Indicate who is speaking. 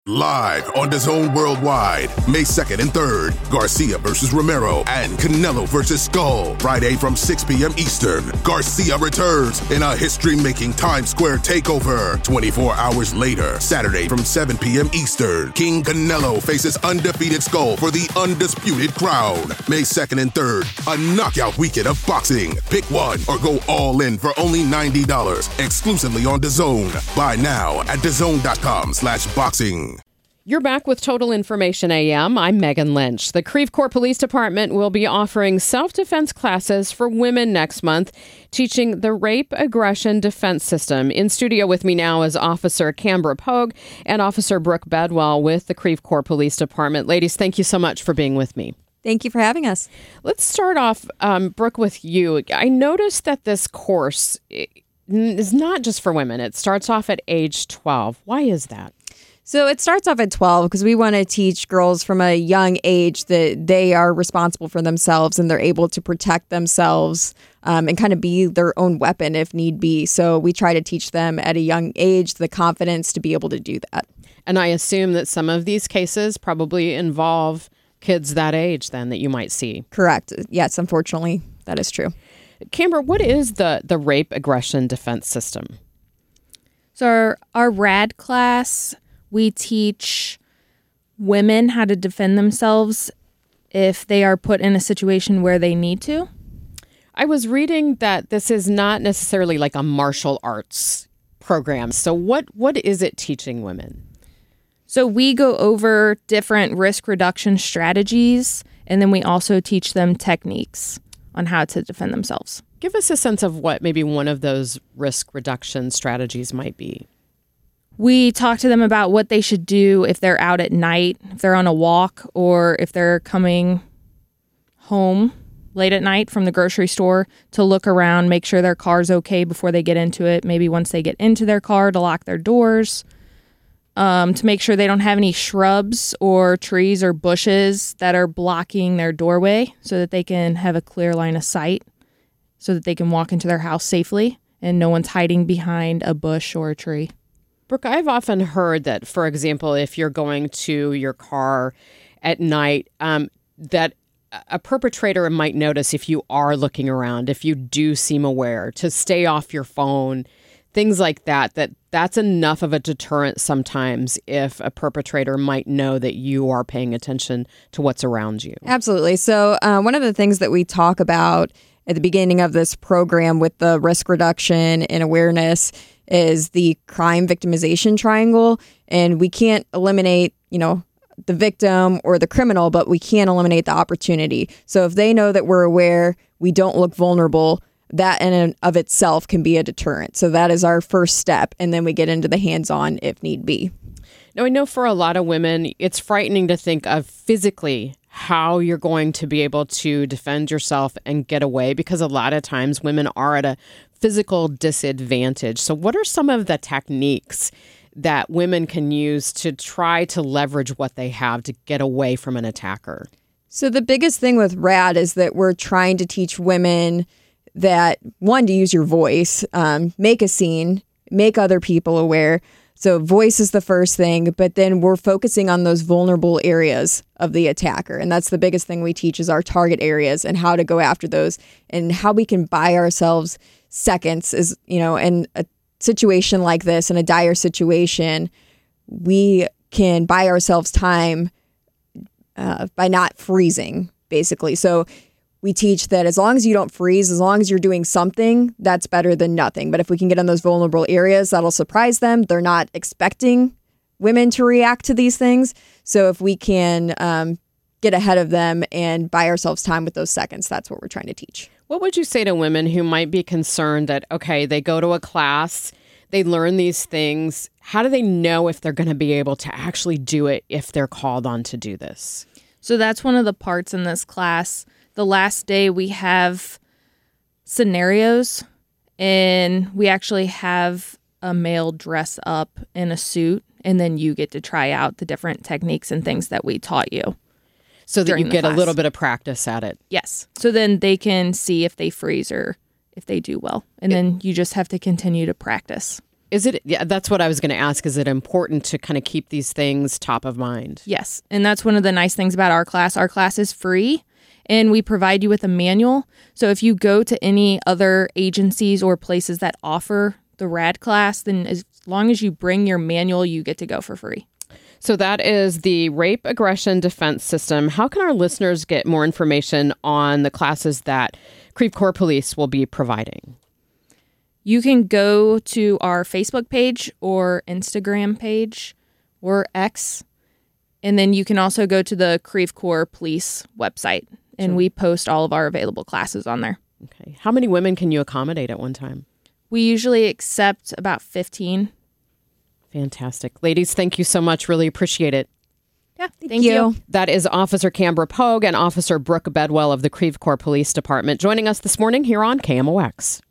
Speaker 1: Live on DAZN Worldwide, May 2nd and 3rd, Garcia versus Romero and Canelo versus Skull. Friday from 6 p.m. Eastern, Garcia returns in a history-making Times Square takeover. 24 hours later, Saturday from 7 p.m. Eastern, King Canelo faces undefeated Skull for the undisputed crown. May 2nd and 3rd, a knockout weekend of boxing. Pick one or go all in for only $90, exclusively on DAZN. Buy now at DAZN.com/boxing.
Speaker 2: You're back with Total Information AM. I'm Megan Lynch. The Creve Coeur Police Department will be offering self-defense classes for women next month, teaching the rape aggression defense system. In studio with me now is Officer Canberra Pogue and Officer Brooke Bedwell with the Creve Coeur Police Department. Ladies, thank you so much for being with me.
Speaker 3: Thank you for having us.
Speaker 2: Let's start off, Brooke, with you. I noticed that this course is not just for women. It starts off at age 12. Why is that?
Speaker 3: So it starts off at 12 because we want to teach girls from a young age that they are responsible for themselves and they're able to protect themselves and kind of be their own weapon if need be. So we try to teach them at a young age the confidence to be able to do that.
Speaker 2: And I assume that some of these cases probably involve kids that age then that you might see.
Speaker 3: Correct. Yes, unfortunately, that is true.
Speaker 2: Canberra, what is the rape aggression defense system?
Speaker 4: So our RAD class, we teach women how to defend themselves if they are put in a situation where they need to.
Speaker 2: I was reading that this is not necessarily like a martial arts program. So what is it teaching women?
Speaker 4: So we go over different risk reduction strategies, and then we also teach them techniques on how to defend themselves.
Speaker 2: Give us a sense of what maybe one of those risk reduction strategies might be.
Speaker 4: We talk to them about what they should do if they're out at night, if they're on a walk, or if they're coming home late at night from the grocery store, to look around, make sure their car's okay before they get into it. Maybe once they get into their car, to lock their doors, to make sure they don't have any shrubs or trees or bushes that are blocking their doorway so that they can have a clear line of sight so that they can walk into their house safely and no one's hiding behind a bush or a tree.
Speaker 2: Brooke, I've often heard that, for example, if you're going to your car at night, that a perpetrator might notice if you are looking around, if you do seem aware, to stay off your phone, things like that, that's enough of a deterrent sometimes if a perpetrator might know that you are paying attention to what's around you.
Speaker 3: Absolutely. So one of the things that we talk about at the beginning of this program with the risk reduction and awareness is the crime victimization triangle. And we can't eliminate, the victim or the criminal, but we can eliminate the opportunity. So if they know that we're aware, we don't look vulnerable, that in and of itself can be a deterrent. So that is our first step. And then we get into the hands-on if need be.
Speaker 2: Now, I know for a lot of women, it's frightening to think of physically how you're going to be able to defend yourself and get away, because a lot of times women are at a physical disadvantage. So what are some of the techniques that women can use to try to leverage what they have to get away from an attacker?
Speaker 3: So the biggest thing with RAD is that we're trying to teach women that, one, to use your voice, make a scene, make other people aware. So voice is the first thing, but then we're focusing on those vulnerable areas of the attacker. And that's the biggest thing we teach is our target areas and how to go after those and how we can buy ourselves seconds is, in a situation like this, in a dire situation, we can buy ourselves time by not freezing, basically. So we teach that as long as you don't freeze, as long as you're doing something, that's better than nothing. But if we can get in those vulnerable areas, that'll surprise them. They're not expecting women to react to these things. So if we can get ahead of them and buy ourselves time with those seconds, that's what we're trying to teach.
Speaker 2: What would you say to women who might be concerned that, okay, they go to a class, they learn these things. How do they know if they're going to be able to actually do it if they're called on to do this?
Speaker 4: So that's one of the parts in this class. The last day we have scenarios, and we actually have a male dress up in a suit, and then you get to try out the different techniques and things that we taught you.
Speaker 2: So that you get a little bit of practice at it.
Speaker 4: Yes. So then they can see if they freeze or if they do well. And then you just have to continue to practice.
Speaker 2: Is it? Yeah, that's what I was going to ask. Is it important to kind of keep these things top of mind?
Speaker 4: Yes. And that's one of the nice things about our class. Our class is free and we provide you with a manual. So if you go to any other agencies or places that offer the RAD class, then as long as you bring your manual, you get to go for free.
Speaker 2: So that is the Rape Aggression Defense System. How can our listeners get more information on the classes that Creve Coeur Police will be providing?
Speaker 4: You can go to our Facebook page or Instagram page or X, and then you can also go to the Creve Coeur Police website, and we post all of our available classes on there.
Speaker 2: Okay. How many women can you accommodate at one time?
Speaker 4: We usually accept about 15.
Speaker 2: Fantastic. Ladies, thank you so much. Really appreciate it.
Speaker 4: Yeah, thank you.
Speaker 2: That is Officer Canberra Pogue and Officer Brooke Bedwell of the Creve Coeur Police Department joining us this morning here on KMOX.